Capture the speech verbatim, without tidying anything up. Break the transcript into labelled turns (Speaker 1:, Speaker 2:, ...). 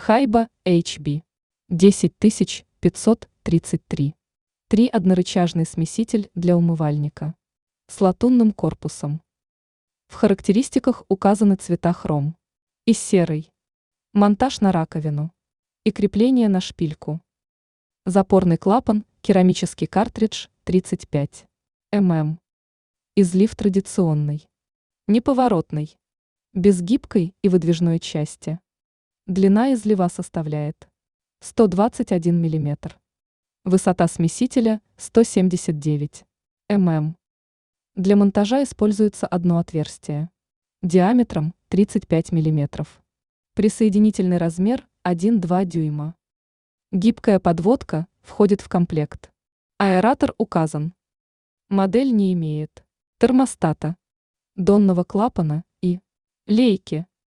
Speaker 1: Хайба эйч би десять тысяч пятьсот тридцать три. Три однорычажный смеситель для умывальника с латунным корпусом. В характеристиках указаны цвета хром и серый. Монтаж на раковину и крепление на шпильку. Запорный клапан, керамический картридж тридцать пять миллиметров. Излив традиционный, неповоротный, без гибкой и выдвижной части. Длина излива составляет сто двадцать один миллиметр. Высота смесителя сто семьдесят девять миллиметров. Для монтажа используется одно отверстие диаметром тридцать пять миллиметров. Присоединительный размер один-два дюйма. Гибкая подводка входит в комплект. Аэратор указан. Модель не имеет термостата, донного клапана и лейки.